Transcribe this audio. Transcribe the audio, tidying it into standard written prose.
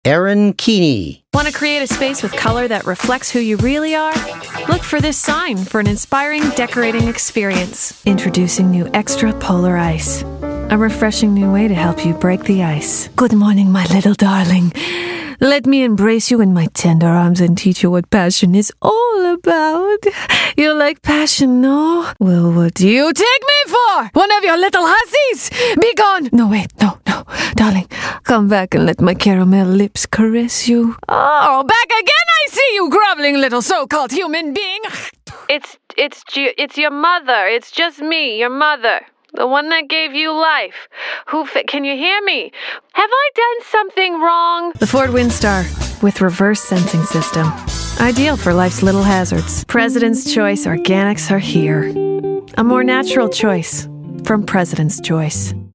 Aaron Keeney. Want to create a space with color that reflects who you really are? Look for this sign for an inspiring decorating experience. Introducing new Extra Polar Ice. A refreshing new way to help you break the ice. Good morning, my little darling. Let me embrace you in my tender arms and teach you what passion is all about. You like passion, no? Well, what do you take me for? One of your little hussies? Be gone! No, wait, no. Darling, come back and let my caramel lips caress you. Oh, back again I see you, groveling little so-called human being. It's your mother. It's just me, your mother. The one that gave you life. Can you hear me? Have I done something wrong? The Ford Windstar with reverse sensing system. Ideal for life's little hazards. President's Choice Organics are here. A more natural choice from President's Choice.